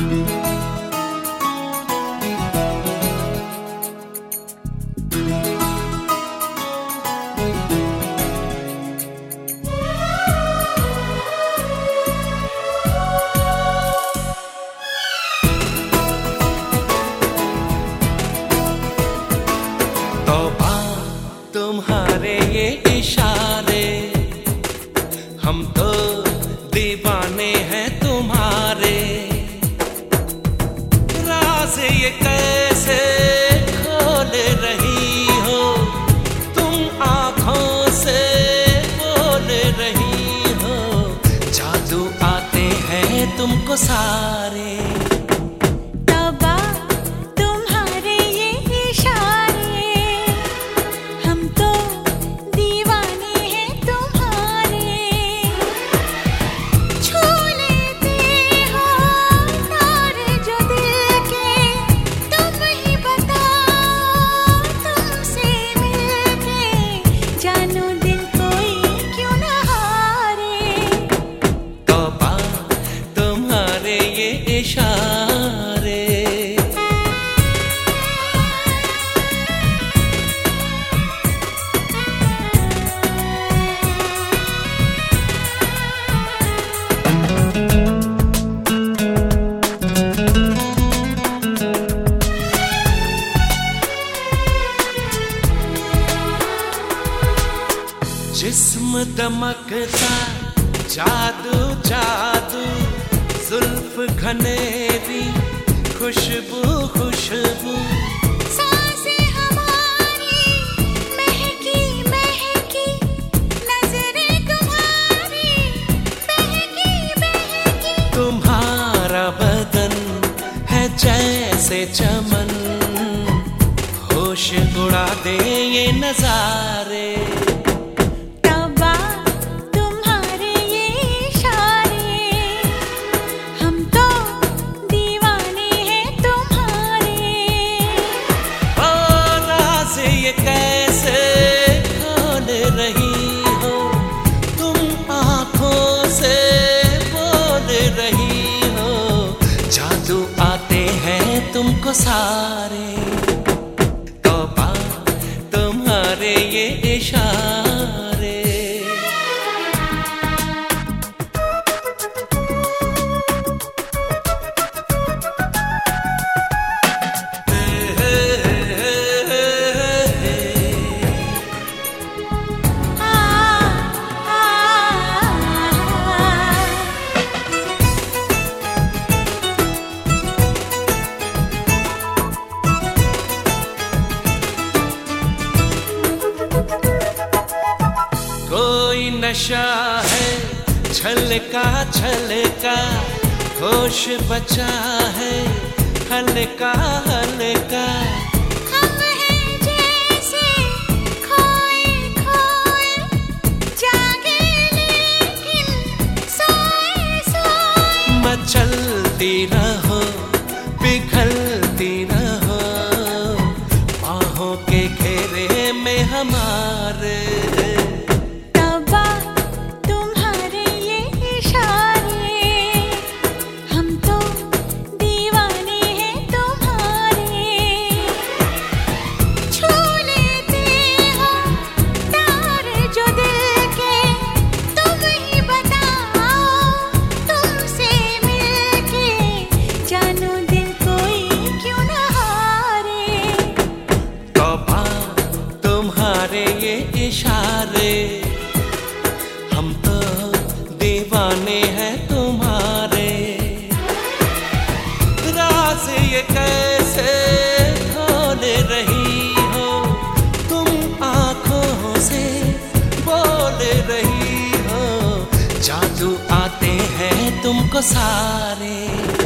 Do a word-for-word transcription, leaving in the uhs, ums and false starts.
तुम्हारे ये इशारे, हम तो दीवाने हैं तुम्हारे। राज ये कैसे खोल रही हो तुम, आँखों से बोल रही हो। जादू आते हैं तुमको सारे। इशारे जिस्म दमकता, जादू जादू, जुल्फ घनेरी, खुशबू खुशबू। सांसें हमारी महकी महकी, नजरें तुम्हारी बहकी बहकी। तुम्हारा बदन है जैसे चमन, होश उड़ा दे ये नजारे। ये कैसे खोल रही हो तुम, आँखों से बोल रही हो। जादू आते हैं तुमको सारे। तौबा तुम्हारे ये इशारे। कोई नशा है छलका छलका, होश बचा है हल्का हल्का। हम हैं जैसे खोए खोए, जागे लेकिन सोए सोए। मचलती रहो पिघलती रहो, बाहों के घेरे में हमारे। ये इशारे, हम तो दीवाने हैं तुम्हारे। राज ये कैसे खोल रही हो तुम, आँखों से बोल रही हो। जादू आते हैं तुमको सारे।